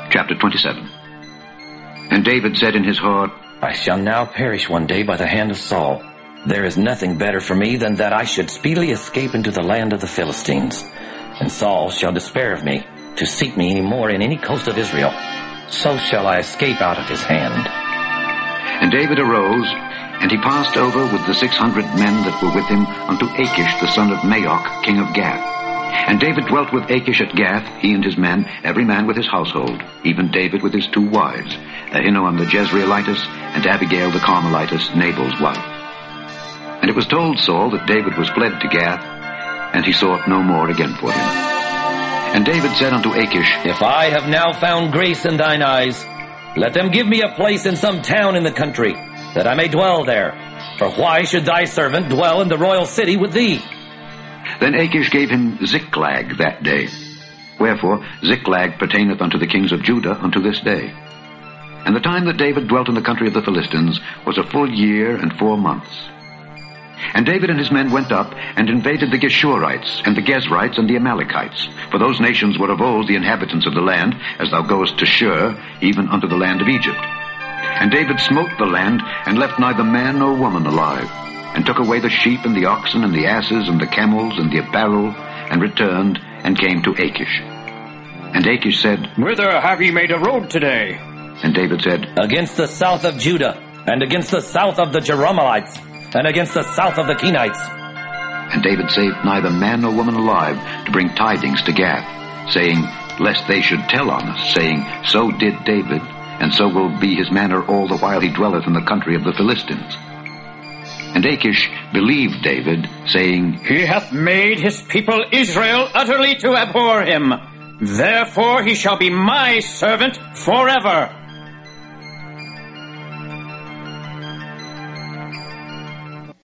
Chapter 27. And David said in his heart, I shall now perish one day by the hand of Saul. There is nothing better for me than that I should speedily escape into the land of the Philistines. And Saul shall despair of me, to seek me any more in any coast of Israel. So shall I escape out of his hand. And David arose, and he passed over with the 600 men that were with him unto Achish the son of Maoch, king of Gath. And David dwelt with Achish at Gath, he and his men, every man with his household, even David with his 2 wives, Ahinoam the Jezreelitess, and Abigail the Carmelitess, Nabal's wife. And it was told Saul that David was fled to Gath, and he sought no more again for him. And David said unto Achish, If I have now found grace in thine eyes, let them give me a place in some town in the country, that I may dwell there. For why should thy servant dwell in the royal city with thee? Then Achish gave him Ziklag that day. Wherefore Ziklag pertaineth unto the kings of Judah unto this day. And the time that David dwelt in the country of the Philistines was a full year and 4 months. And David and his men went up and invaded the Geshurites and the Gezrites and the Amalekites. For those nations were of old the inhabitants of the land, as thou goest to Shur, even unto the land of Egypt. And David smote the land, and left neither man nor woman alive, and took away the sheep and the oxen and the asses and the camels and the apparel, and returned and came to Achish. And Achish said, Whither have ye made a road today? And David said, Against the south of Judah, and against the south of the Jerahmeelites, and against the south of the Kenites. And David saved neither man nor woman alive to bring tidings to Gath, saying, Lest they should tell on us, saying, So did David, and so will be his manner all the while he dwelleth in the country of the Philistines. And Achish believed David, saying, He hath made his people Israel utterly to abhor him. Therefore he shall be my servant forever.